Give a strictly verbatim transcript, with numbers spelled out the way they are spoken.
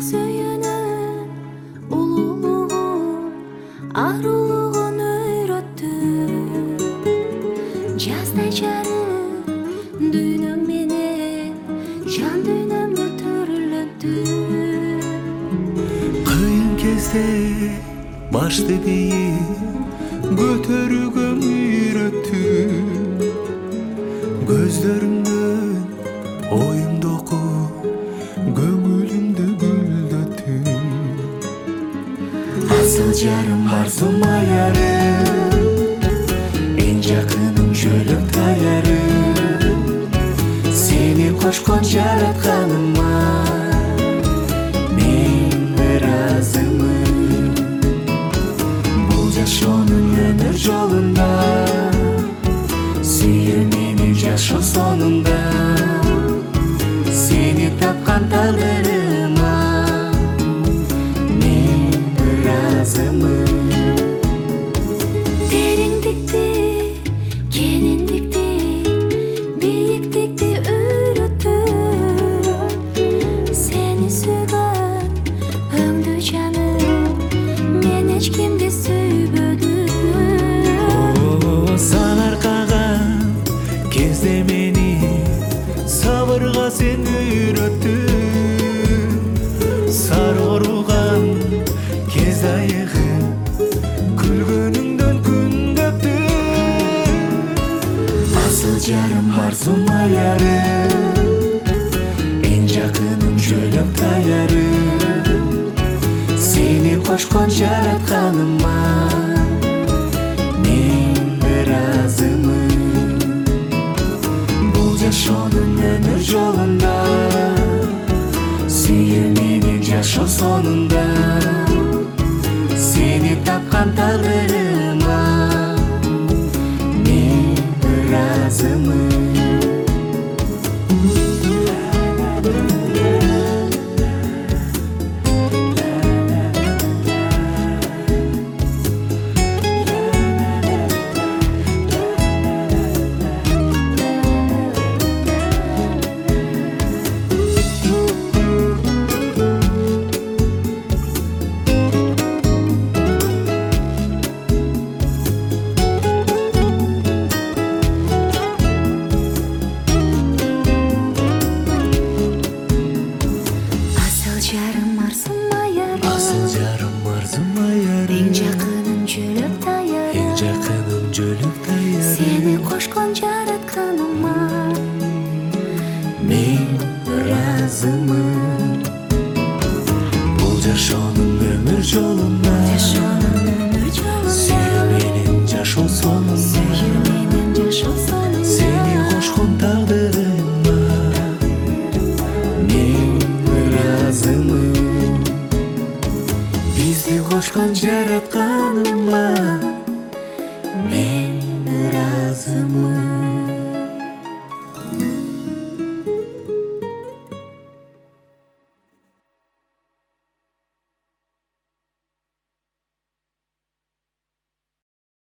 сөйөнөн улуулугун арулугун өйрөттү. Жаздай жарым дүйнөм менен жан дүйнөмдү төрөлөттү. Кыйын кезде башты бийик көтөрүүгө үйрөттү. Көздөрүңдөн оюмду окуп көңүлүмдү гүлдөттү. Асыл жарым арзум аярым, эң жакыным жөлөк таярым. Сени кошкон жаратканыма мен ыраазымын. Бул жашоонун өмүр жолунда сүйүү мени жашоо сонунда. Сени тапкан тагдырыма мен ыраазымын. Тереңдикти, кенендикти, бийиктикти үйрөттү. Сени сүйгөн өңдү жаным, мен эч кимди сүйбөдүм. Саңаркаган кезде мени сабырга сен үйрөттүң. Сары оруган кез айыгым күлгөнүңдөн күн көптү. Асыл жарым арзум аярым, эң жакыным жөлөк таярым. Сени кошкон жаратканыма мен ыраазымын. Бул жашоонун өмүр жолунда сүйүү менен жашоо сонунда. Сени тапкан тагдырыма мен ыраазымын. Жарым арзум аярым, Асыл жарым арзум аярым, эң жакыным жөлөк таярым. эң жакыным жөлөк таярым. Сени кошкон жаратканыма мен ыраазымын. Бул жашоонун өмүр жолунда жашоонун өмүр жолунда сүйүү менен жашоо сонунда. сүйүү менен жашоо сонунда. Сени кошкон тагдырыма мен ыраазымын. Бизди кошкон жаратканыма мен ыраазымын.